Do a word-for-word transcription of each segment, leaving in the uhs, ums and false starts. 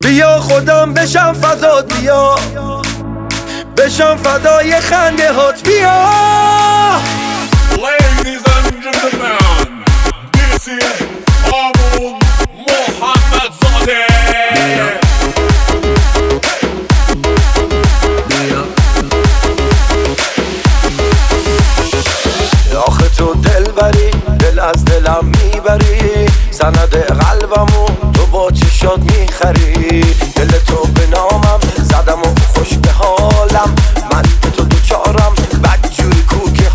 بیا خودم بشم فدات، بیا بشم فدای خنده هات، بیا. Ladies and gentlemen, this is Amun Mohammadzadeh. آخه تو دل بری، دل از دلم میبری، سند قلبمو تو با چشات میخری. دل تو به نامم زدم و خوش به حالم، من به تو دوچارم بدجوری کوک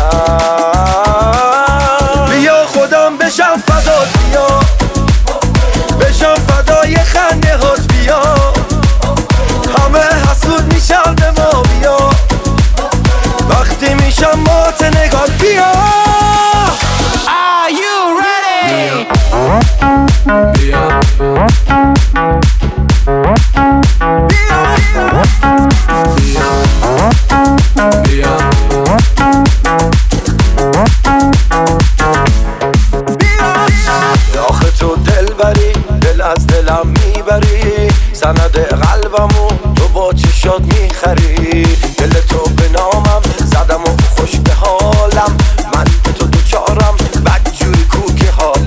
حالم. بیا خودم بشم فدات، بیا بشم فدای خنده هات، بیا همه حسود میشن به ما، بیا وقتی میشم مات نگات، بیا. Are you ready? بیا بیا آخه تو دل بری، دل از دلم میبری، سند قلبمو تو با چشات میخری. دل تو به نامم زدم و خوش به حالم، من به تو دوچارم بدجوری کوک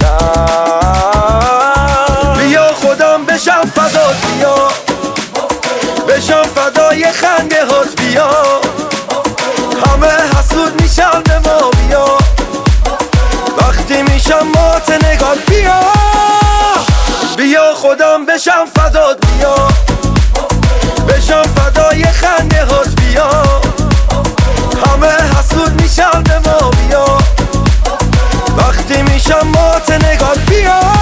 حالم. بیا خودم بشم فدات، بیا بشم فدای خنده هات، بیا همه حسود میشن به ما، بیا وقتی میشم مات نگات، بیا. بیا خودم بشم فدات، بیا بشم فدای خنده هات، بیا همه حسود میشن به ما، بیا وقتی میشم مات نگات، بیا.